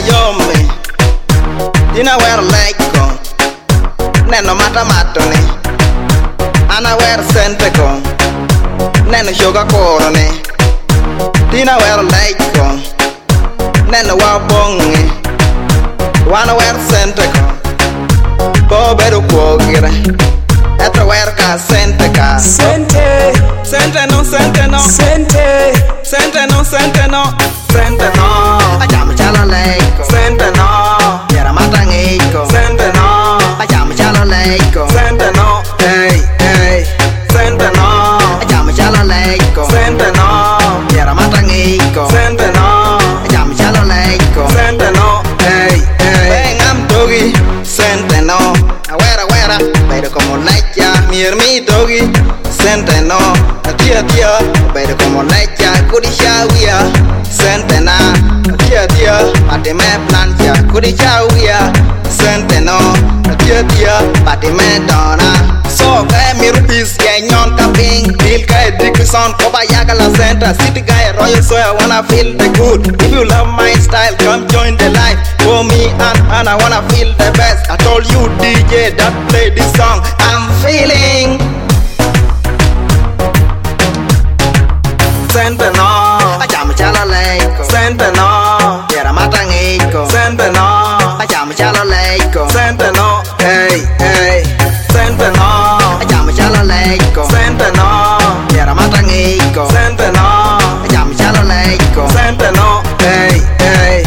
yomi Dina wear lego Neno mata matone Ana wear senteko Neno shoga korone Dina wear lego Neno wabonge Wana wear senteko Bo beru kwogire Etra wear ka senteka Sente Sente no Sente no Pajama chala leiko Sente no Yara mata ngiko Sente no Pajama chala leiko Sente no Hey, hey Sente no Pajama chala leiko Sente no Yara mata ngiko Sente no Pajama chala leiko Sente no Hey, hey Bengam dogi Sente no Awera Pero como lecha Mir mi dogi Sente no Atia Pero como lecha Kudishawia Sente na Atia Pati me plancha Kudishawia Sente no Atia Pati me dona So kaya mi rupis Kaya nyon kaping Deal kaya dikison Koba yaga la center City guy royal so I wanna feel the good If you love my style Come join the life For me and I wanna feel the best I told you DJ that play this song I'm feeling Sente no Pajama chala leiko Sente no Yara mata ngiko Sente no Pajama chala leiko Sente no Hey, hey Sente no Pajama chala leiko Sente no Yara mata ngiko Sente no Pajama chala leiko Sente no Hey, hey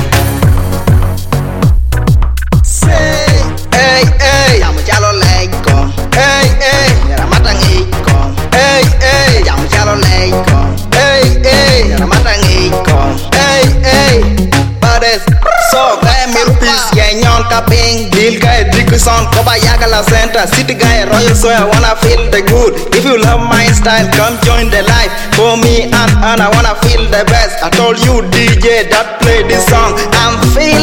Say Hey, hey Pajama chala leiko Hey Yara mata ngiko Hey Pajama chala leiko Hey Yara mata ngiko Hey Bades So kaya mi rupis Kaya nyon kaping Deal kaya dikison Koba yaga la center City guy royal so I wanna feel the good If you love my style Come join the life For me and I wanna feel the best I told you DJ that play this song I'm feeling